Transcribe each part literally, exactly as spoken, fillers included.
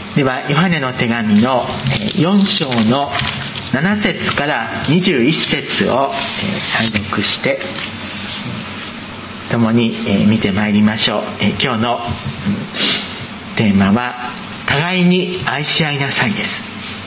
ではヨハネの手紙のよん章のなな節からにじゅういち節を拝読して共に見てまいりましょう。今日のテーマは互いに愛し合いなさいです。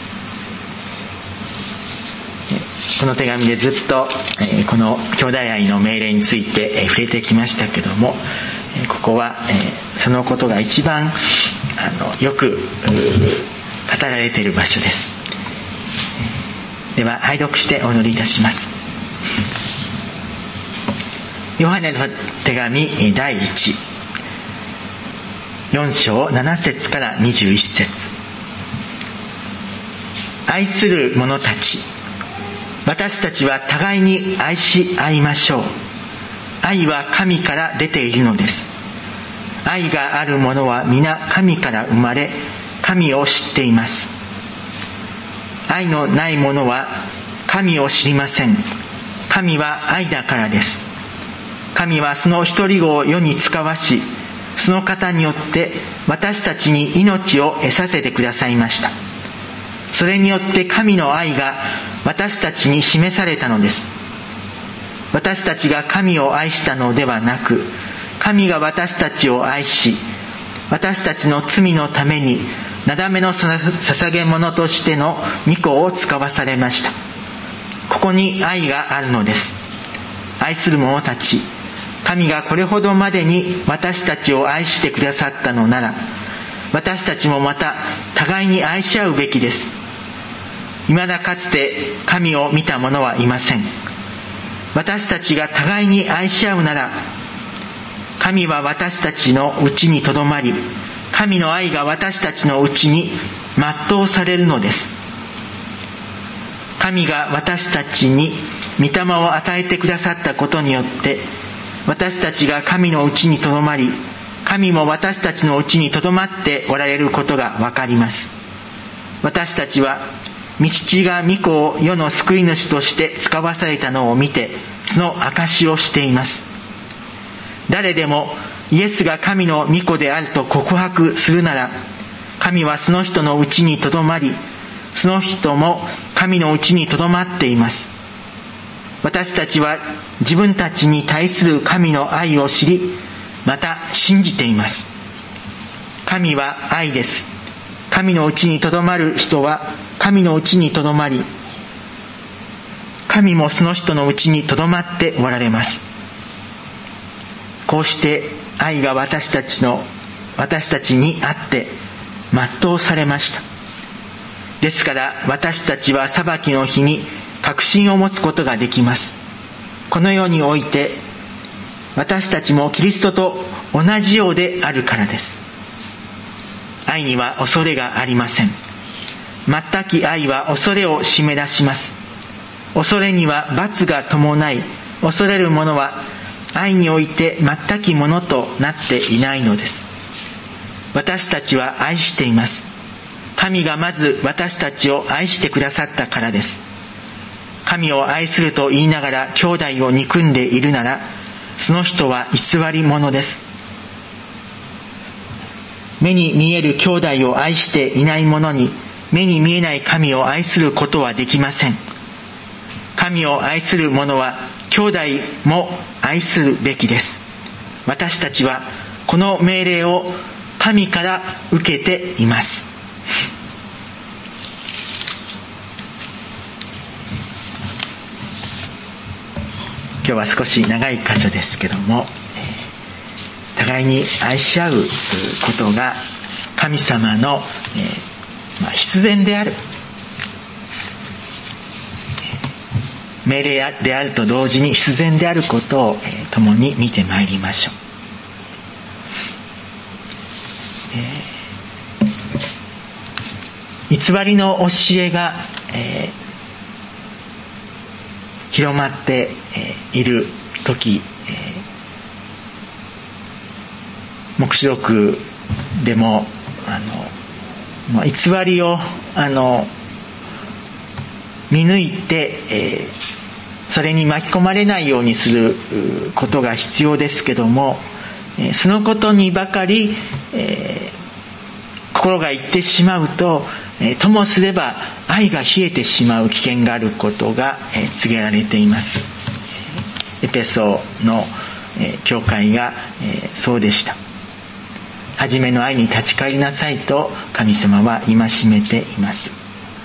この手紙でずっとこの兄弟愛の命令について触れてきましたけども、ここはそのことが一番あのよく語られている場所です。では拝読してお祈りいたします。ヨハネの手紙だいいちよん章なな節からにじゅういち節。愛する者たち、私たちは互いに愛し合いましょう。愛は神から出ているのです。愛がある者は皆神から生まれ、神を知っています。愛のない者は神を知りません。神は愛だからです。神はその一人子を世に使わし、その方によって私たちに命を得させてくださいました。それによって神の愛が私たちに示されたのです。私たちが神を愛したのではなく、神が私たちを愛し、私たちの罪のためになだめの捧げ物としての御子を使わされました。ここに愛があるのです。愛する者たち、神がこれほどまでに私たちを愛してくださったのなら、私たちもまた互いに愛し合うべきです。未だかつて神を見た者はいません。私たちが互いに愛し合うなら、神は私たちのうちにとどまり、神の愛が私たちのうちに全うされるのです。神が私たちに御霊を与えてくださったことによって、私たちが神のうちにとどまり、神も私たちのうちにとどまっておられることがわかります。私たちは御父が御子を世の救い主として使わされたのを見て、その証をしています。誰でもイエスが神の御子であると告白するなら、神はその人のうちにとどまり、その人も神のうちにとどまっています。私たちは自分たちに対する神の愛を知り、また信じています。神は愛です。神のうちにとどまる人は神のうちにとどまり、神もその人のうちにとどまっておられます。こうして愛が私たちの私たちにあって全うされました。ですから私たちは裁きの日に確信を持つことができます。この世において私たちもキリストと同じようであるからです。愛には恐れがありません。全き愛は恐れを締め出します。恐れには罰が伴い、恐れる者は愛において全きものとなっていないのです。私たちは愛しています。神がまず私たちを愛してくださったからです。神を愛すると言いながら兄弟を憎んでいるなら、その人は偽り者です。目に見える兄弟を愛していない者に、目に見えない神を愛することはできません。神を愛する者は兄弟も愛するべきです。私たちはこの命令を神から受けています。今日は少し長い箇所ですけども、互いに愛し合うことが神様の、まあ、必然である命令であると同時に必然であることを共に見てまいりましょう。えー、偽りの教えが、えー、広まっている時、えー、黙示録でもあの、まあ、偽りをあの見抜いて、えーそれに巻き込まれないようにすることが必要ですけども、そのことにばかり、えー、 心が言ってしまうと、ともすれば愛が冷えてしまう危険があることが告げられています。エペソの教会がそうでした。初めの愛に立ち返りなさいと神様は戒めています。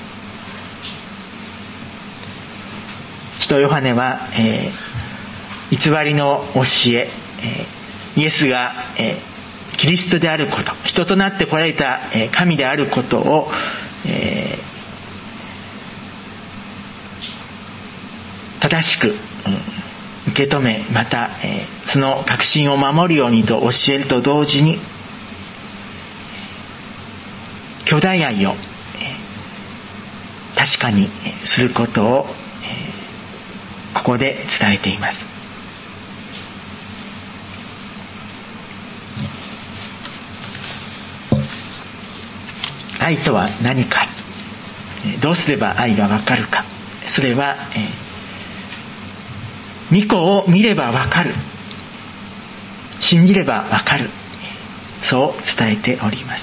使徒ヨハネは、えー、偽りの教え、えー、イエスが、えー、キリストであること、人となって来られた、えー、神であることを、えー、正しく、うん、受け止め、また、えー、その確信を守るようにと教えると同時に、兄弟愛を、えー、確かにすることを、えー、ここで伝えています。愛とは何か、どうすれば愛がわかるか。それは、えー、御子を見ればわかる、信じればわかる、そう伝えております。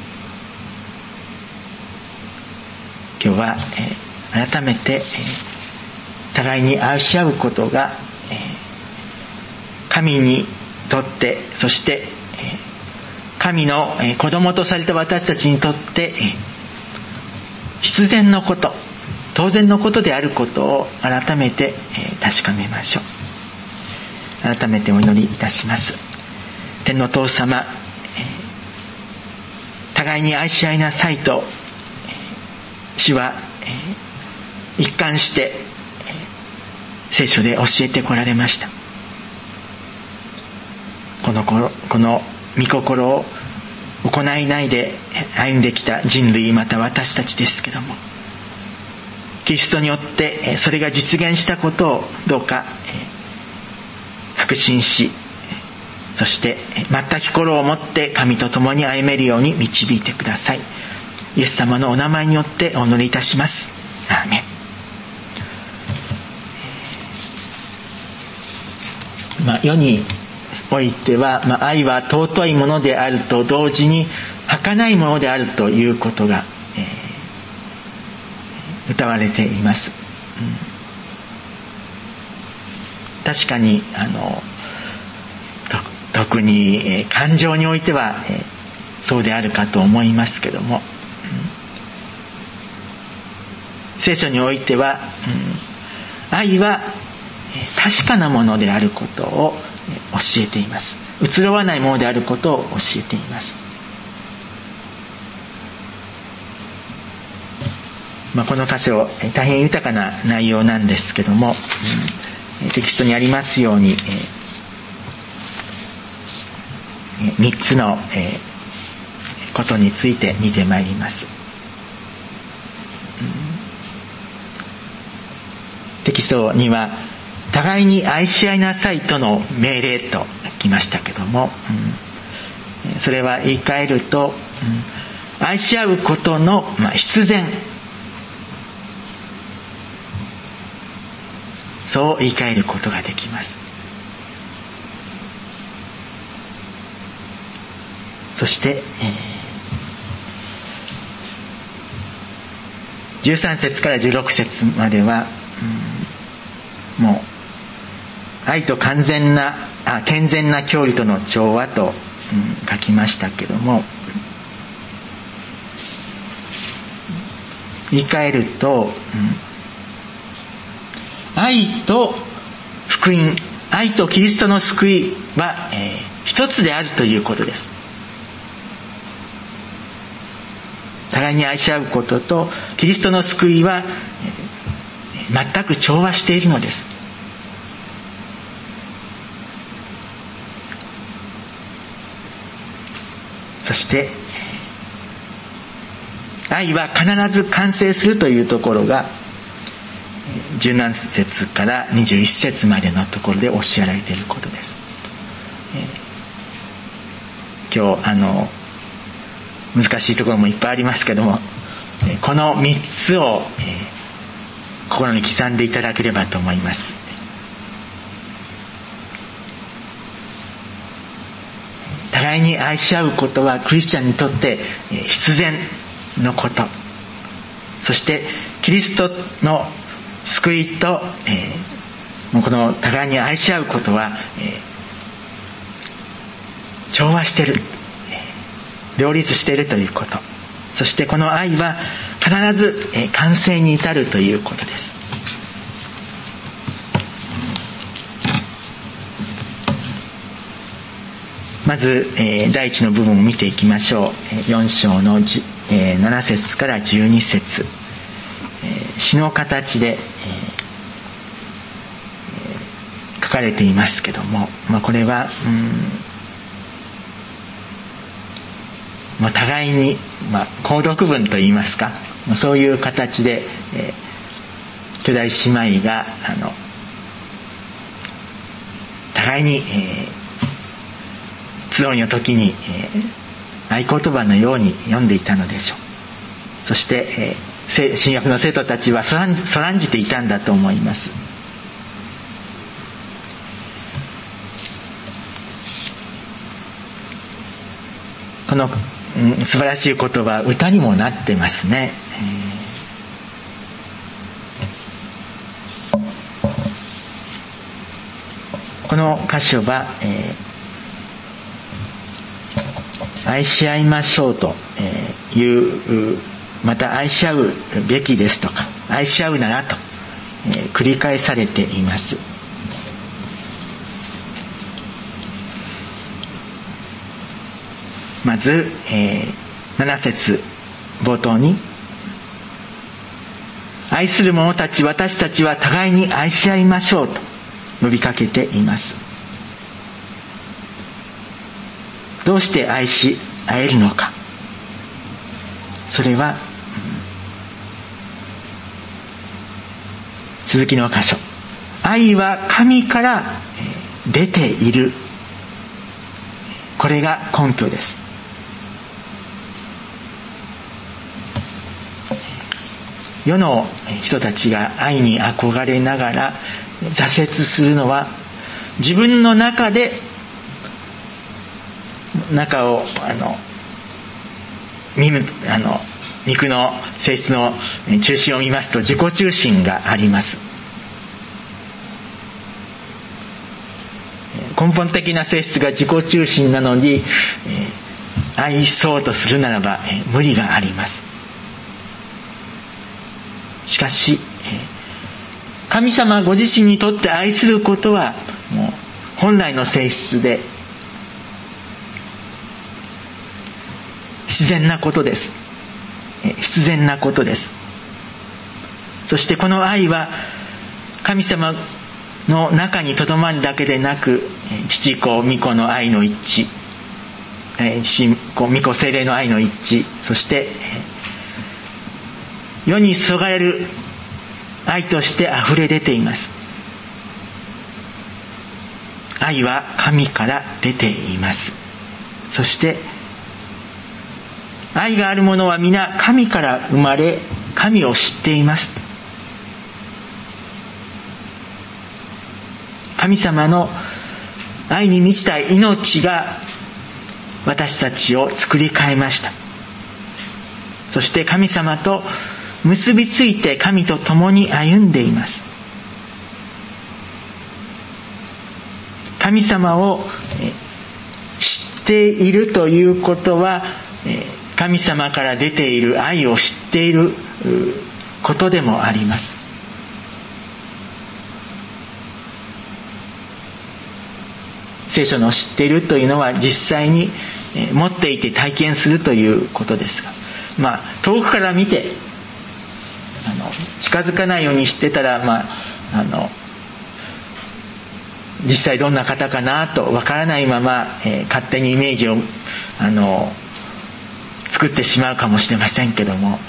今日は、えー、改めて、えー、互いに愛し合うことが、えー、神にとって、そして、えー、神の、えー、子供とされた私たちにとって、えー、必然のこと、当然のことであることを改めて、えー、確かめましょう。改めてお祈りいたします。天の父様、えー、互いに愛し合いなさいと主は、えー、一貫して、えー、聖書で教えてこられました。このこの御心を行いないで歩んできた人類、また私たちですけども、キリストによってそれが実現したことをどうか、えー、確信し、そして全く心を持って神と共に歩めるように導いてください。イエス様のお名前によってお祈りいたします。アーメン。まあ、世においては、まあ、愛は尊いものであると同時に儚いものであるということが、えー、歌われています。うん、確かにあの特に、えー、感情においては、えー、そうであるかと思いますけども、聖書においては、うん、愛は確かなものであることを教えています。移ろわないものであることを教えています。まあ、この箇所大変豊かな内容なんですけども、うん、テキストにありますように、えー、みっつの、えー、ことについて見てまいります。テキストには互いに愛し合いなさいとの命令ときましたけども、うん、それは言い換えると、うん、愛し合うことの、まあ、必然、そう言い換えることができます。そして、えー、じゅうさん節からじゅうろく節までは、うん、もう愛と完全なあ健全な教理との調和と、うん、書きましたけども、言い換えると、うん、愛と福音、愛とキリストの救いは、えー、一つであるということです。互いに愛し合うこととキリストの救いは、えー、全く調和しているのです。そして愛は必ず完成するというところがじゅうなな節からにじゅういち節までのところで教えられていることです。今日あの難しいところもいっぱいありますけども、このみっつを心に刻んでいただければと思います。 互いに愛し合うことはクリスチャンにとって必然のこと。そしてキリストの救いと、えー、この互いに愛し合うことは、えー、調和している、えー、両立しているということ。そしてこの愛は必ず、えー、完成に至るということです。まず、えー、第一の部分を見ていきましょう。よん章のじゅ、えー、なな節からじゅうに節、えー、詩の形で、えー、書かれていますけども、まあ、これは、うん、まあ、互いに、まあ、購読文といいますか、まあ、そういう形で、えー、兄弟姉妹があの互いに、えー集いの時に、えー、合言葉のように読んでいたのでしょう。そして、えー、新約の生徒たちはそらんじ、そらんじていたんだと思います。この、うん、素晴らしい言葉、歌にもなってますね。えー、この箇所は、えー愛し合いましょうという、また愛し合うべきですとか、愛し合うならと繰り返されています。まず、えー、なな節冒頭に、愛する者たち、私たちは互いに愛し合いましょうと呼びかけています。どうして愛し合えるのか。それは、続きの箇所。愛は神から出ている。これが根拠です。世の人たちが愛に憧れながら挫折するのは、自分の中で中をあのあの肉の性質の中心を見ますと、自己中心があります。根本的な性質が自己中心なのに、愛そうとするならば無理があります。しかし神様ご自身にとって愛することはもう本来の性質で自然なことです。必然なことです。そしてこの愛は神様の中にとどまるだけでなく、父子御子の愛の一致、父子御子聖霊の愛の一致、そして世に注がれる愛として溢れ出ています。愛は神から出ています。そして愛がある者は皆神から生まれ、神を知っています。神様の愛に満ちた命が私たちを作り変えました。そして神様と結びついて神と共に歩んでいます。神様を知っているということは、神様から出ている愛を知っていることでもあります。聖書の知っているというのは実際に持っていて体験するということですが、まあ遠くから見てあの近づかないようにしてたら、まああの実際どんな方かなとわからないまま、えー、勝手にイメージをあの作ってしまうかもしれませんけども、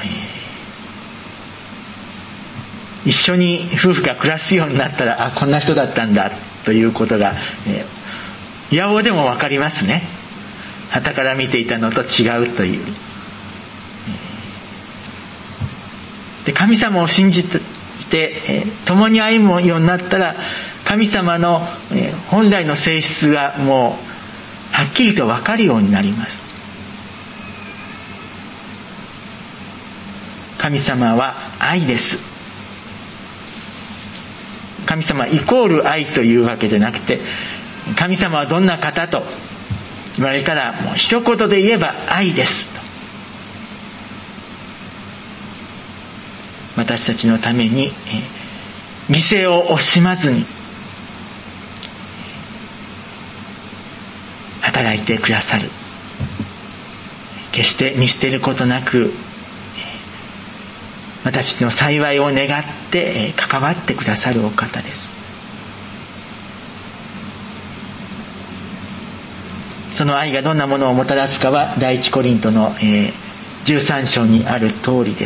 えー、一緒に夫婦が暮らすようになったら、あ、こんな人だったんだということが、えー、いやおでもわかりますね。傍から見ていたのと違うという、えー、で神様を信じて、えー、共に歩むようになったら、神様の、えー、本来の性質がもうはっきりと分かるようになります。神様は愛です。神様イコール愛というわけじゃなくて、神様はどんな方と言われたら、もう一言で言えば愛ですと。私たちのために犠牲を惜しまずに働いてくださる。決して見捨てることなく、私たちの幸いを願って関わってくださるお方です。その愛がどんなものをもたらすかは第一コリントのじゅうさん章にある通りです。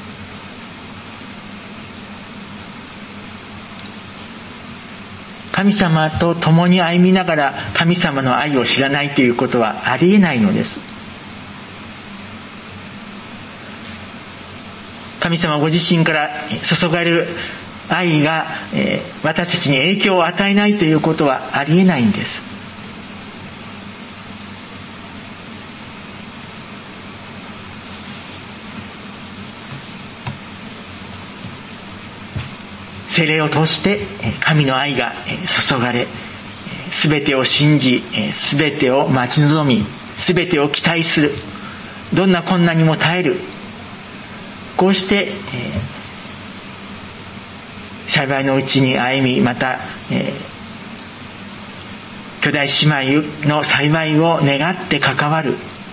神様と共に歩みながら神様の愛を知らないということはありえないのです。神様ご自身から注がれる愛が私たちに影響を与えないということはありえないんです。聖霊を通して神の愛が注がれ、すべてを信じ、すべてを待ち望み、すべてを期待する、どんな困難にも耐える、こうして、えー、幸いのうちに歩み、また、えー、兄弟姉妹の幸いを願って関わる、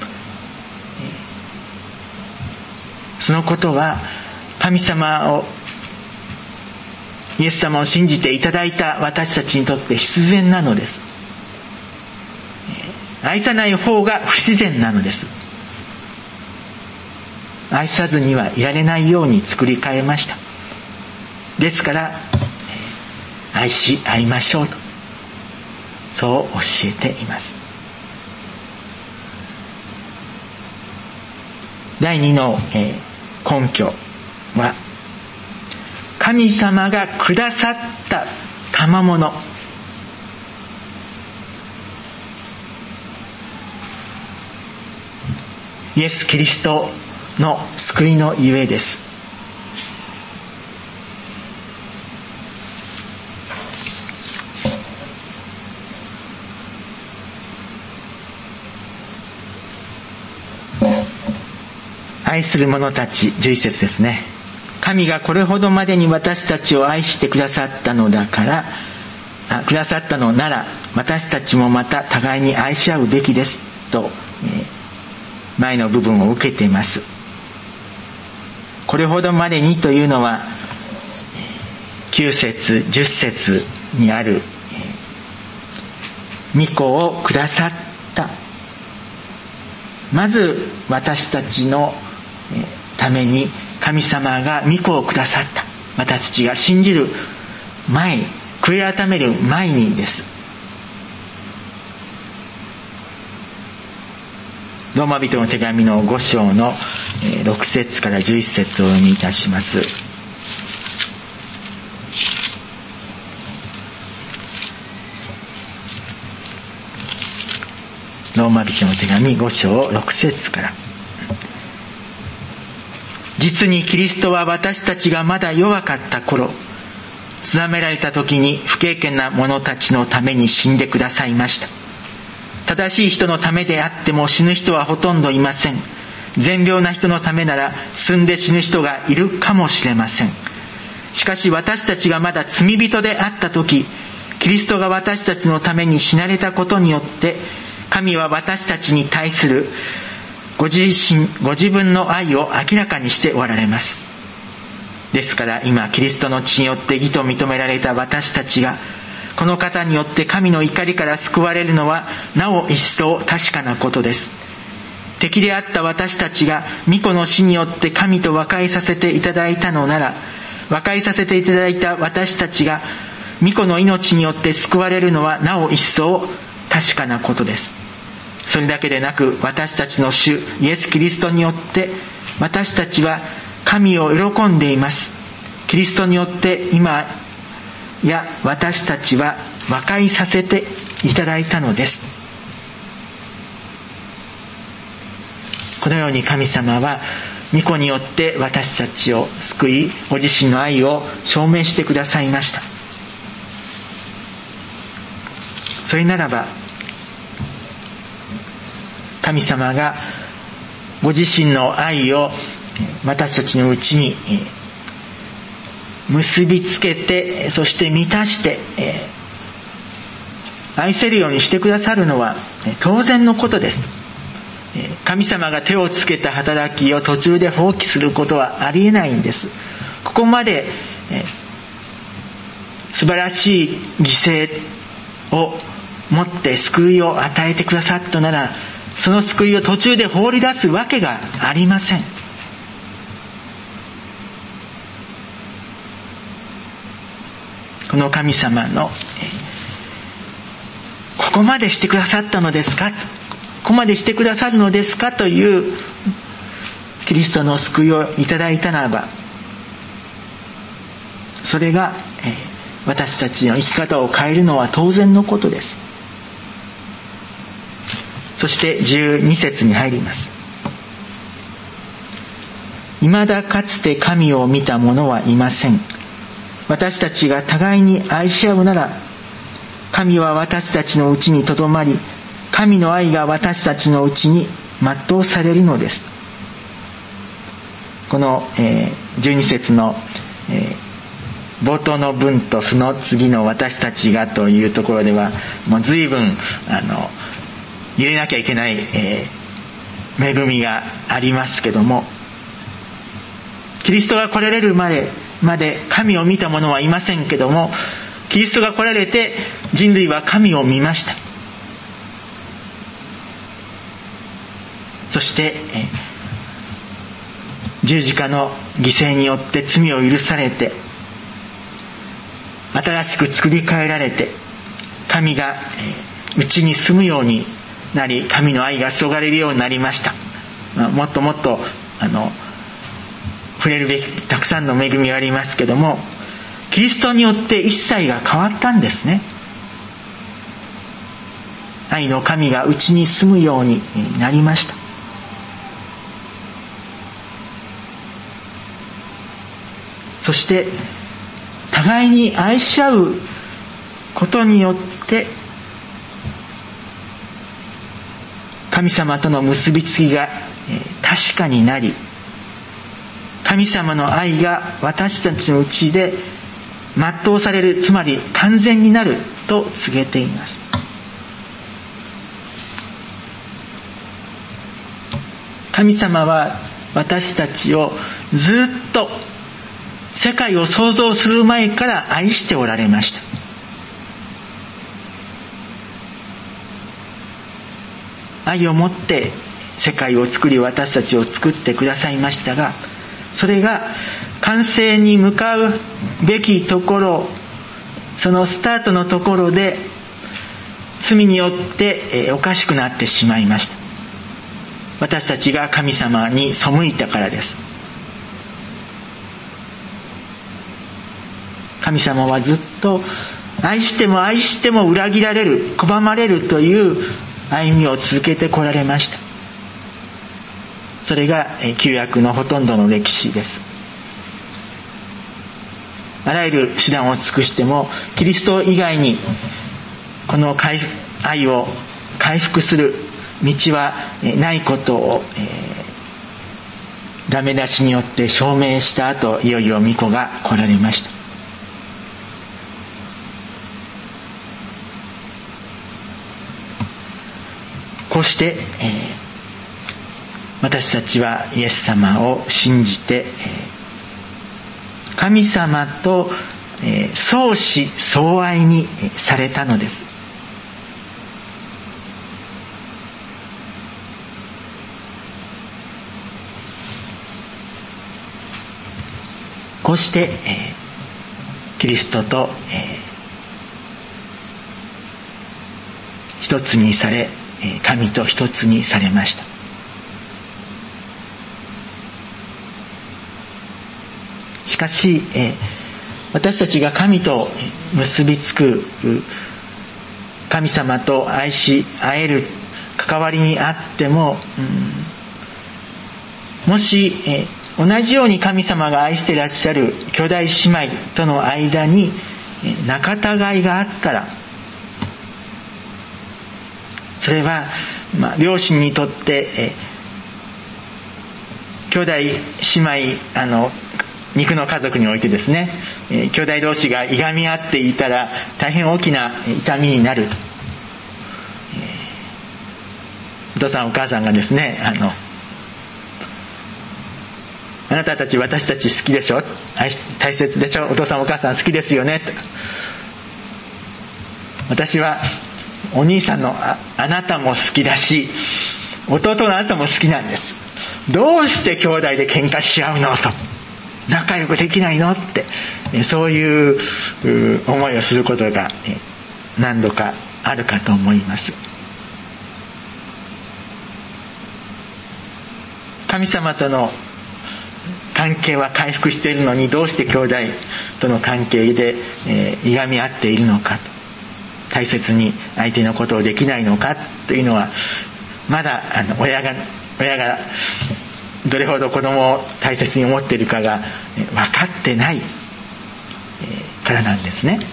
そのことは神様を、イエス様を信じていただいた私たちにとって必然なのです。愛さない方が不自然なのです。愛さずにはいられないように作り変えました。ですから愛し合いましょうと、そう教えています。第二の根拠は、神様がくださった賜物、イエス・キリストの救いのゆえです。愛する者たち、じゅういち節ですね。神がこれほどまでに私たちを愛してくださったのだから、あくださったのなら、私たちもまた互いに愛し合うべきですと、えー、前の部分を受けています。これほどまでにというのはきゅう節じゅっ節にある御子をくださった。まず私たちのために神様が御子をくださった。私たちが信じる前、悔い改める前にです。ローマ人の手紙のご章のろく節からじゅういち節をお読みいたします。ローマ人の手紙ご章ろく節から。実にキリストは私たちがまだ弱かった頃、定められた時に不敬虔な者たちのために死んでくださいました。正しい人のためであっても死ぬ人はほとんどいません。善良な人のためなら死んで死ぬ人がいるかもしれません。しかし私たちがまだ罪人であった時、キリストが私たちのために死なれたことによって、神は私たちに対するご自身、ご自分の愛を明らかにしておられます。ですから今キリストの血によって義と認められた私たちが、この方によって神の怒りから救われるのはなお一層確かなことです。敵であった私たちが御子の死によって神と和解させていただいたのなら、和解させていただいた私たちが御子の命によって救われるのはなお一層確かなことです。それだけでなく、私たちの主イエス・キリストによって私たちは神を喜んでいます。キリストによって今や私たちは和解させていただいたのです。 このように神様は御子によって私たちを救い、ご自身の愛を証明してくださいました。それならば、神様がご自身の愛を私たちのうちに結びつけて、そして満たして愛せるようにしてくださるのは当然のことです。神様が手をつけた働きを途中で放棄することはありえないんです。ここまで素晴らしい犠牲をもって救いを与えてくださったなら、その救いを途中で放り出すわけがありません。この神様のここまでしてくださったのですか、ここまでしてくださるのですかというキリストの救いをいただいたならば、それが私たちの生き方を変えるのは当然のことです。そしてじゅうに節に入ります。未だかつて神を見た者はいません。私たちが互いに愛し合うなら、神は私たちのうちにとどまり、神の愛が私たちのうちに全うされるのです。この、えー、じゅうに節の、えー、冒頭の文とその次の私たちがというところでは、もう随分あの入れなきゃいけない、えー、恵みがありますけども、キリストが来られるまでまで神を見た者はいませんけども、キリストが来られて人類は神を見ました。そして、えー、十字架の犠牲によって罪を許されて、新しく作り変えられて、神が、えー、うちに住むようになり、神の愛が注がれるようになりました。まあ、もっともっとあの触れるべきたくさんの恵みがありますけども、キリストによって一切が変わったんですね。愛の神がうちに住むようになりました。そして互いに愛し合うことによって神様との結びつきが確かになり、神様の愛が私たちのうちで全うされる、つまり完全になると告げています。神様は私たちをずっと世界を創造する前から愛しておられました。愛をもって世界を作り、私たちを作ってくださいましたが、それが完成に向かうべきところ、そのスタートのところで罪によっておかしくなってしまいました。私たちが神様に背いたからです。神様はずっと愛しても愛しても裏切られる、拒まれるという歩みを続けてこられました。それが旧約のほとんどの歴史です。あらゆる手段を尽くしてもキリスト以外にこの愛を回復する道はないことを、えー、ダメ出しによって証明した後、いよいよ御子が来られました。こうして、えー、私たちはイエス様を信じて、えー、神様と、えー、相思相愛にされたのです。こうして、えー、キリストと、えー、一つにされ、神と一つにされました。しかし、えー、私たちが神と結びつく、神様と愛し合える関わりにあっても、うん、 もし、えー、同じように神様が愛していらっしゃる兄弟姉妹との間に、えー、仲違いがあったら、それは、まあ、両親にとって、えー、兄弟姉妹、あの、肉の家族においてですね、えー、兄弟同士がいがみ合っていたら大変大きな痛みになると、えー、お父さんお母さんがですね、あのあなたたち私たち好きでしょ、大切でしょ、お父さんお母さん好きですよねと、私はお兄さんの あ, あなたも好きだし弟のあなたも好きなんです、どうして兄弟で喧嘩し合うのと、仲良くできないのって、そういう思いをすることが何度かあるかと思います。神様との関係は回復しているのに、どうして兄弟との関係でいがみ合っているのか、大切に相手のことをできないのかというのは、まだあの親が親がどれほど子供を大切に思っているかが分かってないからなんですね。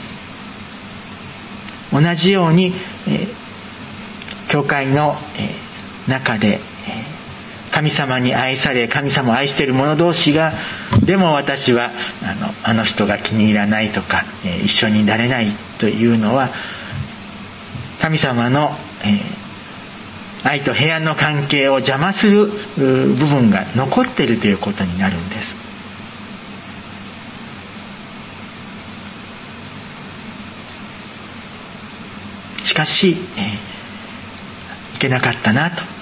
同じように教会の中で神様に愛され神様を愛している者同士が、でも私はあの、あの人が気に入らないとか一緒になれないというのは、神様の愛と平安の関係を邪魔する部分が残っているということになるんです。しかし、えー、いけなかったなと、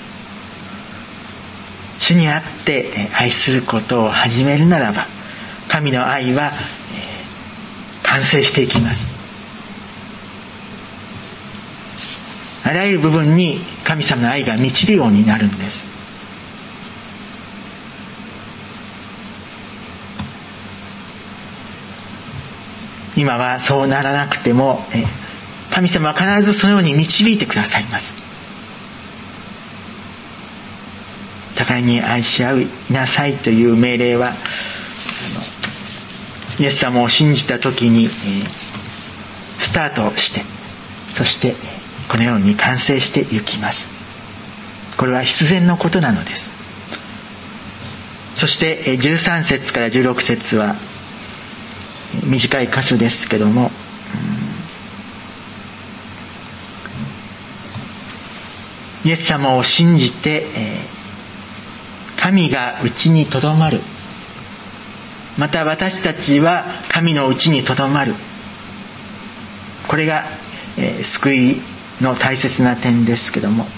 主にあって愛することを始めるならば、神の愛は、えー、完成していきます。あらゆる部分に神様の愛が満ちるようになるんです。今はそうならなくても、え神様は必ずそのように導いてくださいます。互いに愛し合いなさいという命令は、あのイエス様を信じた時に、えスタートして、そしてこのように完成していきます。これは必然のことなのです。そしてじゅうさん節からじゅうろく節は短い箇所ですけども、イエス様を信じて神がうちにとどまる、また私たちは神のうちにとどまる、これが救いの大切な点ですけども、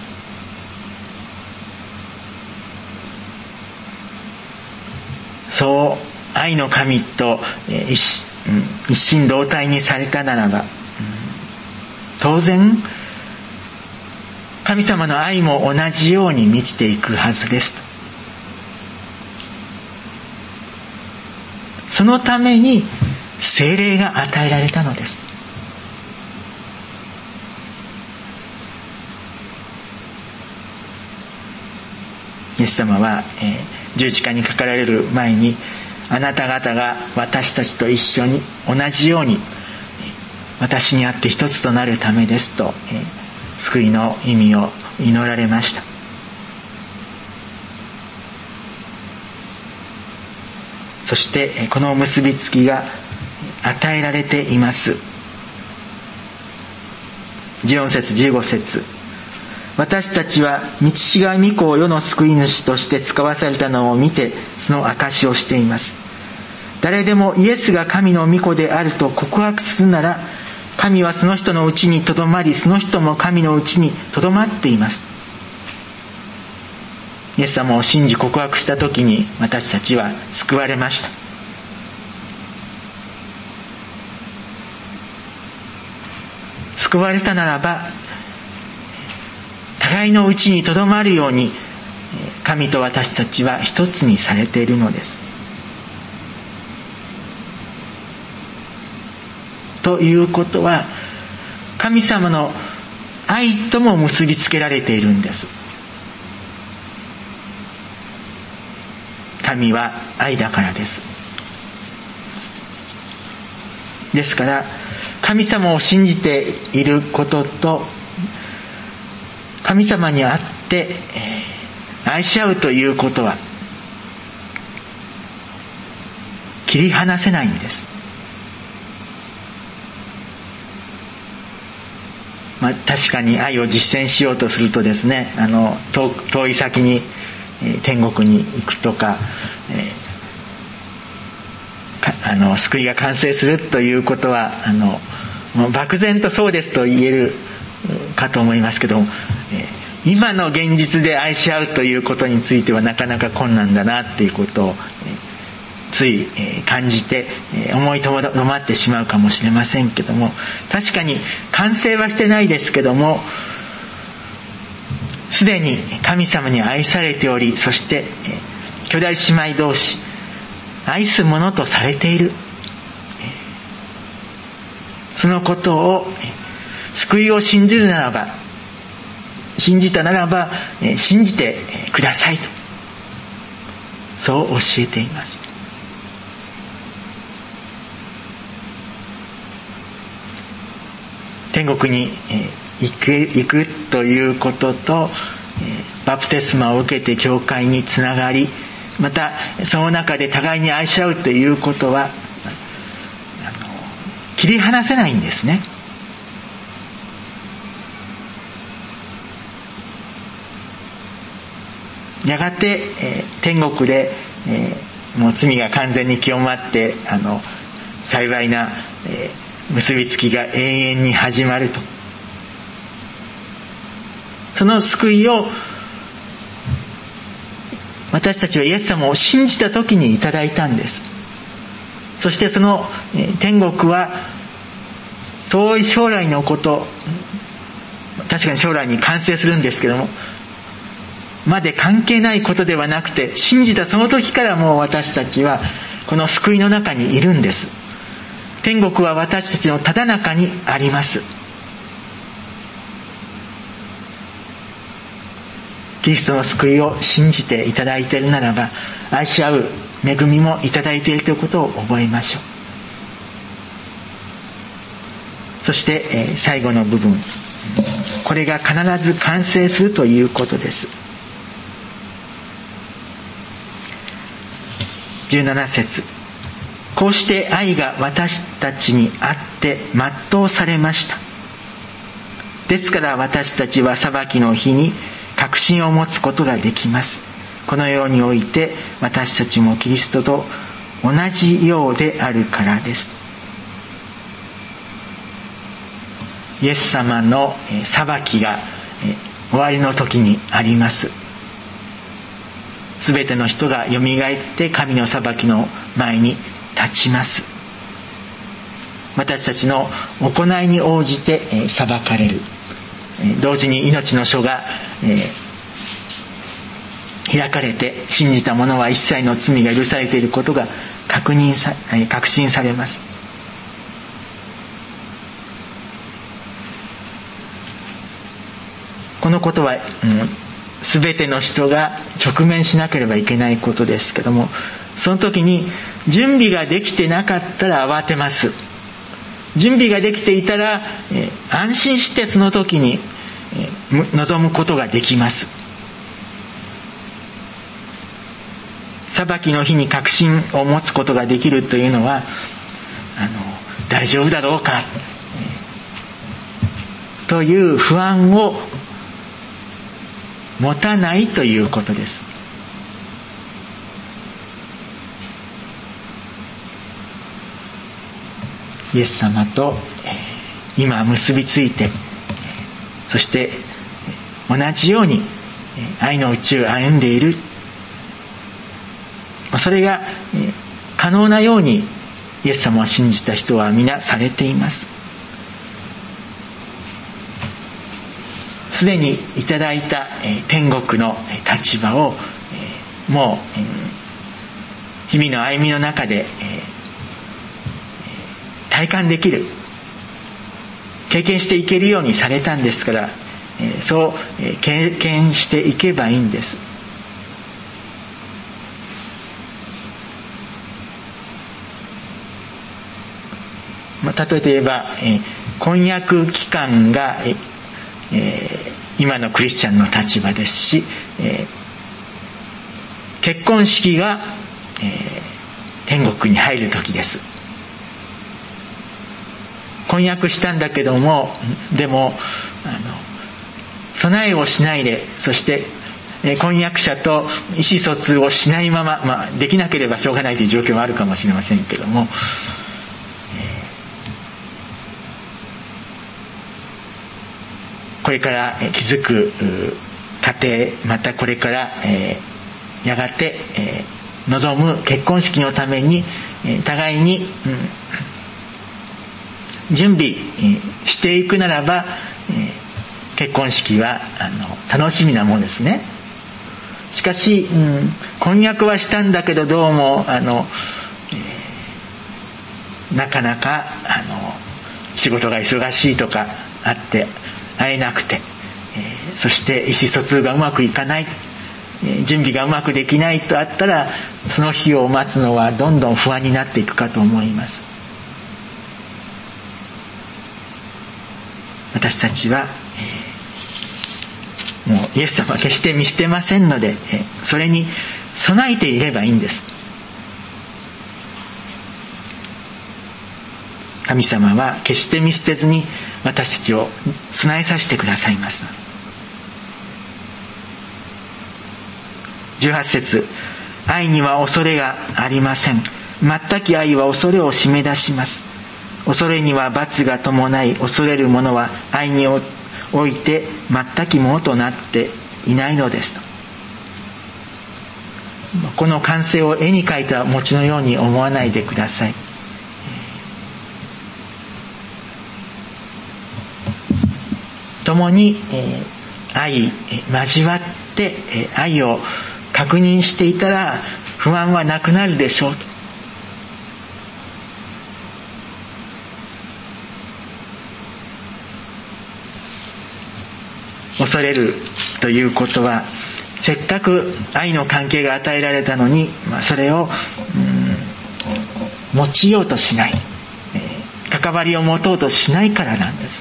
そう愛の神と一心同体にされたならば、当然神様の愛も同じように満ちていくはずですと。そのために聖霊が与えられたのです。イエス様は、えー、十字架にかかられる前に、あなた方が私たちと一緒に同じように私にあって一つとなるためですと、えー、救いの意味を祈られました。そしてこの結びつきが与えられています。じゅうよん節じゅうご節、私たちは道違い御子を世の救い主として使わされたのを見て、その証しをしています。誰でもイエスが神の御子であると告白するなら、神はその人のうちにとどまり、その人も神のうちにとどまっています。イエス様を信じ告白したときに、私たちは救われました。救われたならば、互いのうちにとどまるように、神と私たちは一つにされているのです。ということは、神様の愛とも結びつけられているんです。 神は愛だからです。ですから神様を信じていることと、神様にあって愛し合うということは切り離せないんです。まあ、確かに愛を実践しようとするとですね、あの 遠, 遠い先に、えー、天国に行くとか、えー、かあの救いが完成するということはあのもう漠然とそうですと言えるかと思いますけど、えー、今の現実で愛し合うということについてはなかなか困難だなっていうことを、えー、つい、えー、感じて、えー、思いとどまってしまうかもしれませんけども、確かに完成はしてないですけども、すでに神様に愛されており、そして、えー、兄弟姉妹同士愛すものとされている、えー、そのことを、えー、救いを信じるならば信じたならば、えー、信じてくださいと、そう教えています。天国に行く、行くということと、バプテスマを受けて教会につながり、またその中で互いに愛し合うということは切り離せないんですね。やがて、えー、天国で、えー、もう罪が完全に清まって、あの幸いな、えー結びつきが永遠に始まると。その救いを私たちはイエス様を信じた時にいただいたんです。そしてその天国は遠い将来のこと、確かに将来に完成するんですけども、まで関係ないことではなくて、信じたその時からもう私たちはこの救いの中にいるんです。天国は私たちのただ中にあります。キリストの救いを信じていただいているならば、愛し合う恵みもいただいているということを覚えましょう。そして、えー、最後の部分、これが必ず完成するということです。じゅうなな節、こうして愛が私たちにあって全うされました。ですから私たちは裁きの日に確信を持つことができます。このようにおいて私たちもキリストと同じようであるからです。イエス様の裁きが終わりの時にあります。すべての人がよみがえって神の裁きの前に立ちます。私たちの行いに応じて裁かれる。同時に命の書が開かれて、信じた者は一切の罪が許されていることが確認さ確信されます。このことは、うん、全ての人が直面しなければいけないことですけども、その時に準備ができてなかったら慌てます。準備ができていたら、えー、安心してその時に、えー、臨むことができます。裁きの日に確信を持つことができるというのは、あの大丈夫だろうか、えー、という不安を持たないということです。イエス様と今結びついて、そして同じように愛のうちを歩んでいる、それが可能なようにイエス様を信じた人は皆されています。すでにいただいた天国の立場をもう日々の歩みの中で体感できる、経験していけるようにされたんですから、そう経験していけばいいんです。 例えて言えば、えー、婚約期間が、えー、今のクリスチャンの立場ですし、えー、結婚式が、えー、天国に入る時です。婚約したんだけども、でもあの備えをしないで、そして婚約者と意思疎通をしないまま、まあ、できなければしょうがないという状況はあるかもしれませんけども、これから築く家庭、またこれから、えー、やがて、えー、望む結婚式のために、えー、互いに、うん、準備していくならば、えー、結婚式はあの楽しみなものですね。しかし、うん、婚約はしたんだけどどうもあの、えー、なかなかあの仕事が忙しいとかあって会えなくて、えー、そして意思疎通がうまくいかない、えー、準備がうまくできないとあったら、その日を待つのはどんどん不安になっていくかと思います。私たちは、えー、もうイエス様は決して見捨てませんので、えー、それに備えていればいいんです。神様は決して見捨てずに私たちを備えさせてくださいます。じゅうはち節、愛には恐れがありません。全き愛は恐れを締め出します。恐れには罰が伴い、恐れる者は愛において全きものとなっていないのですと。この完成を絵に描いた餅のように思わないでください。共に、えー、愛、交わって、えー、愛を確認していたら不安はなくなるでしょうと。恐れるということは、せっかく愛の関係が与えられたのに、まあ、それを、うん、持ちようとしない、えー、関わりを持とうとしないからなんです。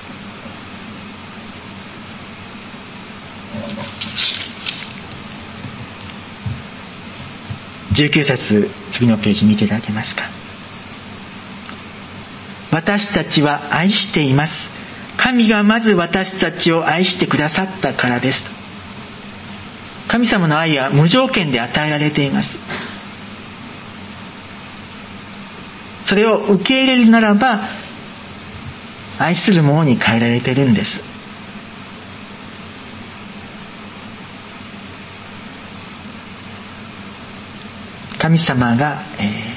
じゅうきゅう節、次のページ見ていただけますか。私たちは愛しています。神がまず私たちを愛してくださったからですと。神様の愛は無条件で与えられています。それを受け入れるならば、愛する者に変えられているんです。神様が、え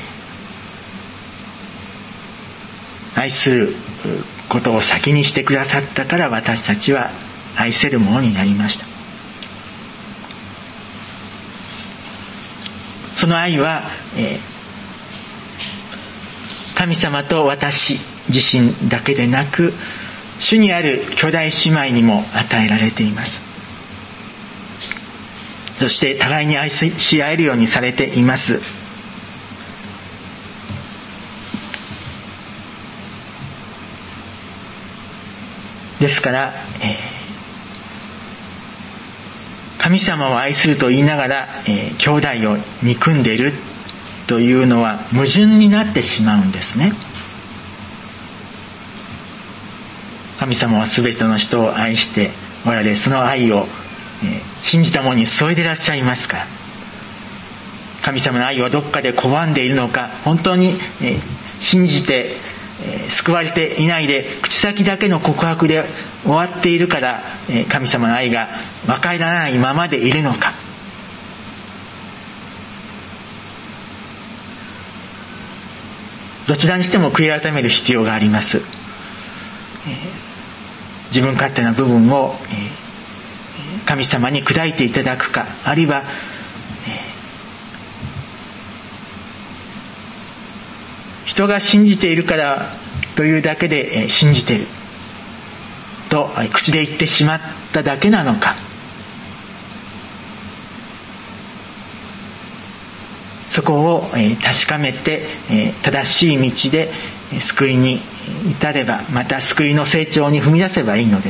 ー、愛することを先にしてくださったから、私たちは愛せるものになりました。その愛は、えー、神様と私自身だけでなく、主にある兄弟姉妹にも与えられています。そして互いに愛し合えるようにされています。ですから、えー、神様を愛すると言いながら、えー、兄弟を憎んでいるというのは矛盾になってしまうんですね。神様はすべての人を愛しておられ、その愛を信じた者に注いでいらっしゃいますから、神様の愛をどっかで拒んでいるのか、本当に信じて救われていないで口先だけの告白で終わっているから神様の愛が分からないままでいるのか、どちらにしても悔い改める必要があります。自分勝手な部分を神様に砕いていただくか、あるいは、人が信じているからというだけで信じていると口で言ってしまっただけなのか、そこを確かめて正しい道で救いに至れば、また救いの成長に踏み出せばいいのです。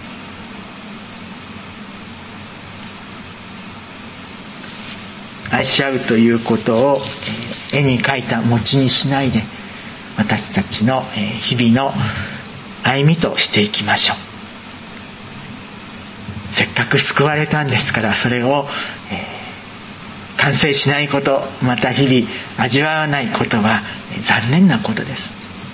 愛し合うということを絵に描いた餅にしないで、私たちの日々の歩みとしていきましょう。せっかく救われたんですから、それを、えー、完成しないこと、また日々味わわないことは残念なことです。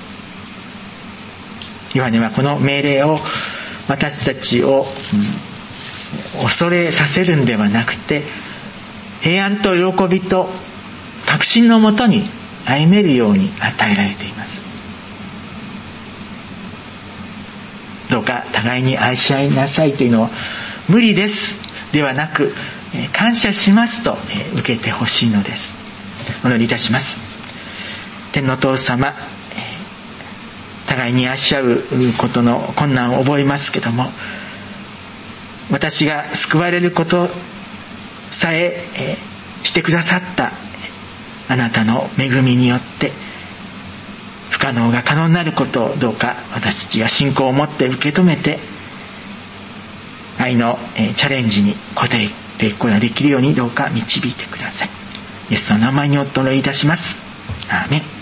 ヨハネはこの命令を私たちを、うん、恐れさせるんではなくて、平安と喜びと確信のもとに歩めるように与えられています。どうか互いに愛し合いなさいというのは無理ですではなく、感謝しますと受けてほしいのです。お祈りいたします。天のお父様、互いに愛し合うことの困難を覚えますけども、私が救われることさえしてくださったあなたの恵みによって、不可能が可能になることをどうか私たちが信仰を持って受け止めて、愛のチャレンジに応えていくことができるようにどうか導いてください。イエスの名前にお祈りいたします。アーメン。